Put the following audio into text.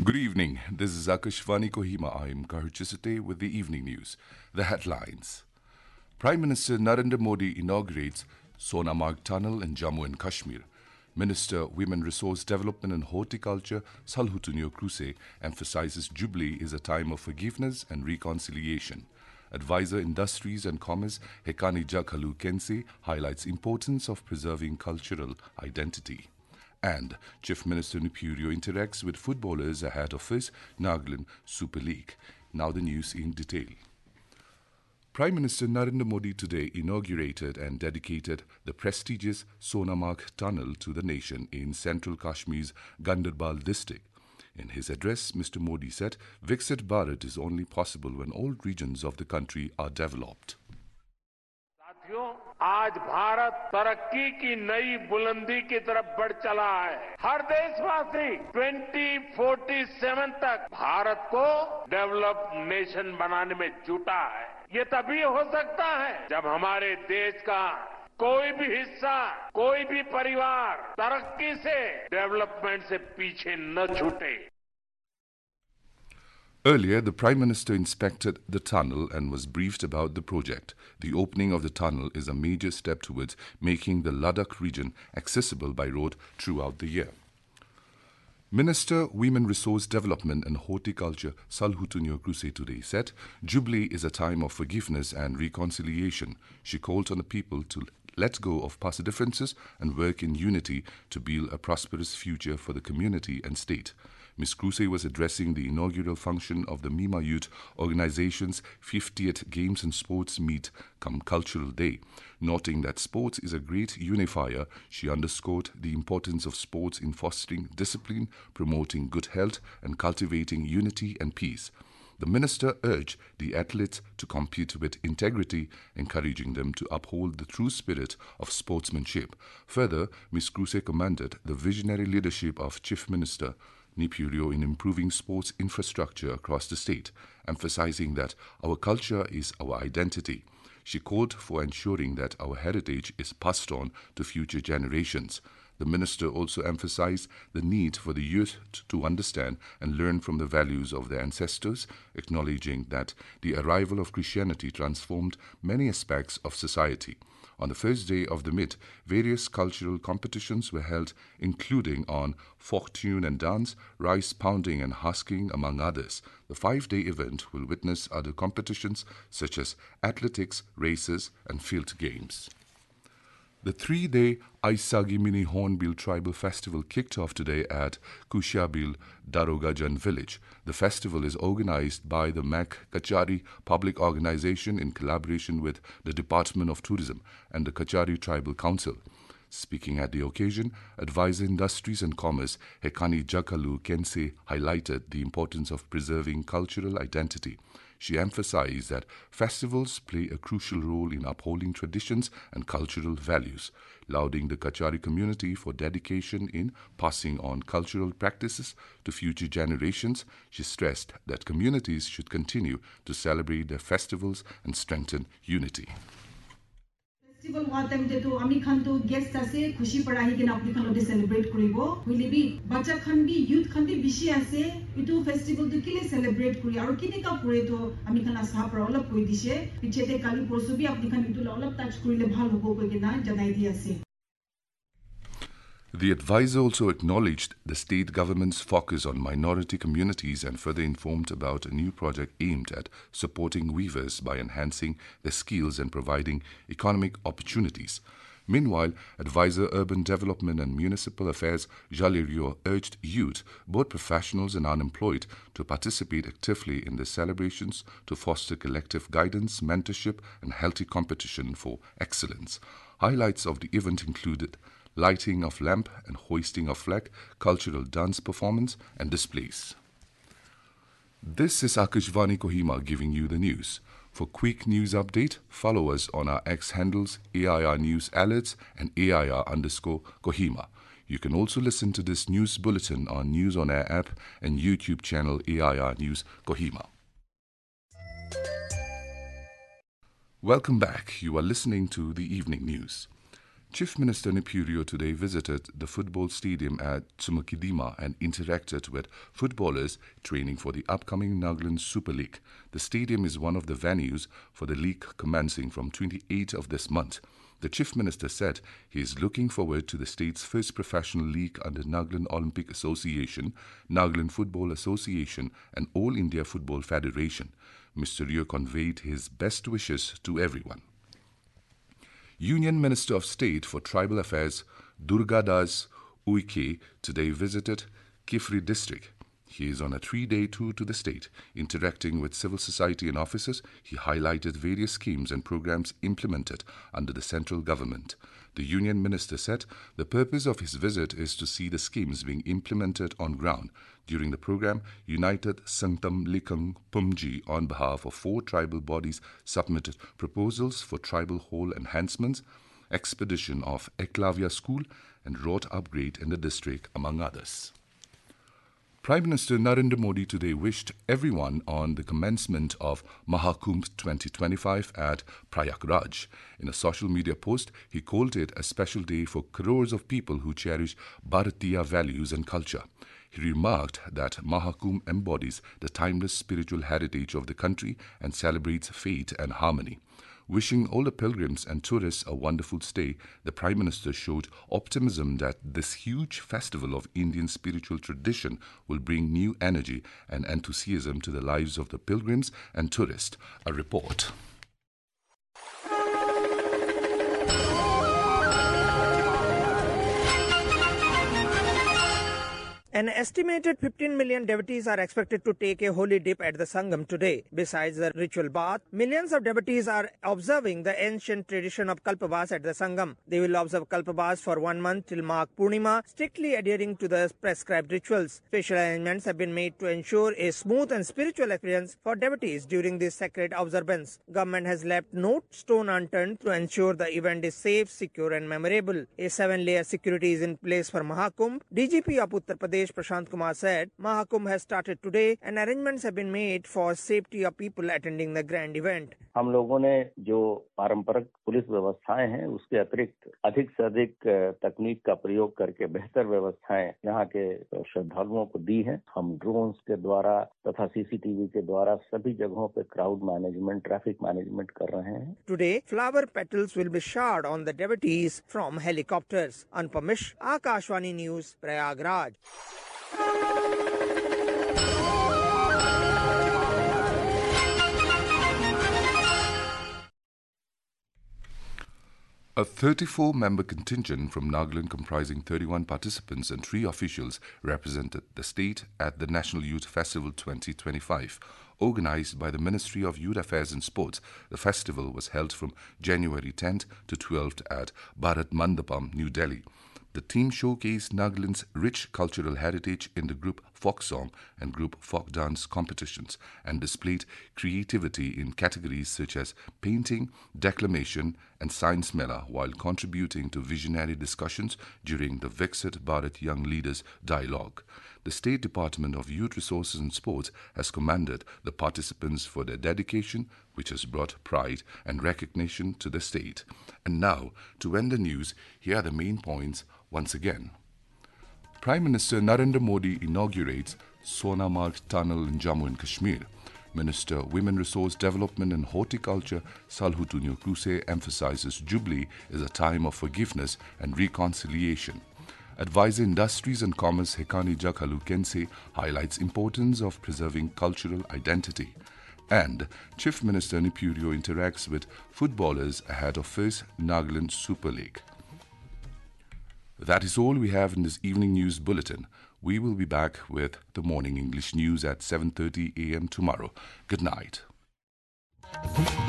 Good evening. This is Akashvani Kohima. I am Kahurchisate with the evening news. The headlines. Prime Minister Narendra Modi inaugurates Sonamarg Tunnel in Jammu and Kashmir. Minister Women Resource Development and Horticulture Salhutunio Kruse emphasizes Jubilee is a time of forgiveness and reconciliation. Advisor Industries and Commerce Hekani Jakhalu Kense highlights importance of preserving cultural identity. And Chief Minister Nupurio interacts with footballers ahead of his Nagaland Super League. Now the news in detail. Prime Minister Narendra Modi today inaugurated and dedicated the prestigious Sonamarg Tunnel to the nation in central Kashmir's Gandarbal district. In his address, Mr. Modi said, Viksit Bharat is only possible when all regions of the country are developed. आज भारत तरक्की की नई बुलंदी की तरफ बढ़ चला है। हर देशवासी 2047 तक भारत को डेवलप्ड नेशन बनाने में जुटा है। ये तभी हो सकता है जब हमारे देश का कोई भी हिस्सा, कोई भी परिवार तरक्की से, डेवलपमेंट से पीछे न छूटे। Earlier, the Prime Minister inspected the tunnel and was briefed about the project. The opening of the tunnel is a major step towards making the Ladakh region accessible by road throughout the year. Minister Women Resource Development and Horticulture Salhutunio Kruse today said, Jubilee is a time of forgiveness and reconciliation. She called on the people to let go of past differences and work in unity to build a prosperous future for the community and state. Ms. Kruse was addressing the inaugural function of the Mima Youth Organization's 50th Games and Sports Meet cum Cultural Day. Noting that sports is a great unifier, she underscored the importance of sports in fostering discipline, promoting good health, and cultivating unity and peace. The minister urged the athletes to compete with integrity, encouraging them to uphold the true spirit of sportsmanship. Further, Ms. Kruse commended the visionary leadership of Chief Minister Nupurio in improving sports infrastructure across the state, emphasizing that our culture is our identity. She called for ensuring that our heritage is passed on to future generations. The minister also emphasized the need for the youth to understand and learn from the values of their ancestors, acknowledging that the arrival of Christianity transformed many aspects of society. On the first day of the meet, various cultural competitions were held, including on folk tune and dance, rice pounding and husking, among others. The 5-day event will witness other competitions such as athletics, races, and field games. The 3-day Aisagi Mini Hornbill Tribal Festival kicked off today at Kushabil Darogajan village. The festival is organized by the Mak Kachari Public Organization in collaboration with the Department of Tourism and the Kachari Tribal Council. Speaking at the occasion, Advisor Industries and Commerce Hekani Jakhalu Kense highlighted the importance of preserving cultural identity. She emphasized that festivals play a crucial role in upholding traditions and cultural values, lauding the Kachari community for dedication in passing on cultural practices to future generations. She stressed that communities should continue to celebrate their festivals and strengthen unity. Festival one time to ami khan to guest ase khushi padahi ke na apni khan lode celebrate koribo hoile bi bacha khan bi youth khan bi bishi ase itu festival to kile celebrate kori aru kine ka kore to ami khan asa par olop koi dise piche te kali porso bi apni khan itu olop touch korile bhal hobo koi ke na janai di ase. The advisor also acknowledged the state government's focus on minority communities and further informed about a new project aimed at supporting weavers by enhancing their skills and providing economic opportunities. Meanwhile, Advisor Urban Development and Municipal Affairs Jalirio urged youth, both professionals and unemployed, to participate actively in the celebrations to foster collective guidance, mentorship, and healthy competition for excellence. Highlights of the event included lighting of lamp and hoisting of flag, cultural dance performance and displays. This is Akashvani Kohima giving you the news. For quick news update, follow us on our X handles AIR News Alerts and AIR_Kohima. You can also listen to this news bulletin on News on Air app and YouTube channel AIR News Kohima. Welcome back. You are listening to the evening news. Chief Minister Nipurio today visited the football stadium at Tsumukidima and interacted with footballers training for the upcoming Nagaland Super League. The stadium is one of the venues for the league commencing from 28th of this month. The Chief Minister said he is looking forward to the state's first professional league under Nagaland Olympic Association, Nagaland Football Association and All India Football Federation. Mr. Rio conveyed his best wishes to everyone. Union Minister of State for Tribal Affairs Durgadas Uike today visited Kifri district. He is on a 3-day tour to the state. Interacting with civil society and officers, he highlighted various schemes and programs implemented under the central government. The union minister said the purpose of his visit is to see the schemes being implemented on ground. During the program, United Sangtam Likang Pumji, on behalf of 4 tribal bodies, submitted proposals for tribal hall enhancements, expedition of Eklavya School and road upgrade in the district, among others. Prime Minister Narendra Modi today wished everyone on the commencement of Mahakumbh 2025 at Prayagraj. In a social media post, he called it a special day for crores of people who cherish Bharatiya values and culture. He remarked that Mahakumbh embodies the timeless spiritual heritage of the country and celebrates faith and harmony. Wishing all the pilgrims and tourists a wonderful stay, the Prime Minister showed optimism that this huge festival of Indian spiritual tradition will bring new energy and enthusiasm to the lives of the pilgrims and tourists. A report. An estimated 15 million devotees are expected to take a holy dip at the Sangam today. Besides the ritual bath, millions of devotees are observing the ancient tradition of Kalpabas at the Sangam. They will observe Kalpabas for 1 month till Magh Purnima, strictly adhering to the prescribed rituals. Special arrangements have been made to ensure a smooth and spiritual experience for devotees during this sacred observance. Government has left no stone unturned to ensure the event is safe, secure and memorable. A 7-layer security is in place for Mahakumbh. DGP of Uttar Pradesh Prashant Kumar said Mahakumbh has started today and arrangements have been made for safety of people attending the grand event. हम लोगों ने जो पारंपरिक police व्यवस्थाएं हैं उसके अतिरिक्त अधिक से अधिक तकनीक का प्रयोग करके बेहतर व्यवस्थाएं यहाँ के श्रद्धालुओं को दी हैं। हम ड्रोन्स के द्वारा तथा सीसीटीवी के द्वारा सभी जगहों पे क्राउड मैनेजमेंट, ट्रैफिक मैनेजमेंट कर रहे हैं। Today, flower petals will be showered on the devotees from helicopters. Anupam Mishra, Akashvani News, Prayagraj. A 34-member contingent from Nagaland comprising 31 participants and 3 officials represented the state at the National Youth Festival 2025. Organized by the Ministry of Youth Affairs and Sports, the festival was held from January 10th to 12th at Bharat Mandapam, New Delhi. The team showcased Nagaland's rich cultural heritage in the group folk song and group folk dance competitions and displayed creativity in categories such as painting, declamation and science mela while contributing to visionary discussions during the Viksit Bharat Young Leaders Dialogue. The State Department of Youth Resources and Sports has commended the participants for their dedication, which has brought pride and recognition to the state. And now, to end the news, here are the main points once again. Prime Minister Narendra Modi inaugurates Sonamarg Tunnel in Jammu and Kashmir. Minister Women Resource Development and Horticulture Salhutunio Kruse emphasizes Jubilee is a time of forgiveness and reconciliation. Advisor Industries and Commerce Hekani Jakhalu Kense highlights importance of preserving cultural identity. And Chief Minister Nipurio interacts with footballers ahead of first Nagaland Super League. That is all we have in this evening news bulletin. We will be back with the morning English news at 7:30 a.m. tomorrow. Good night.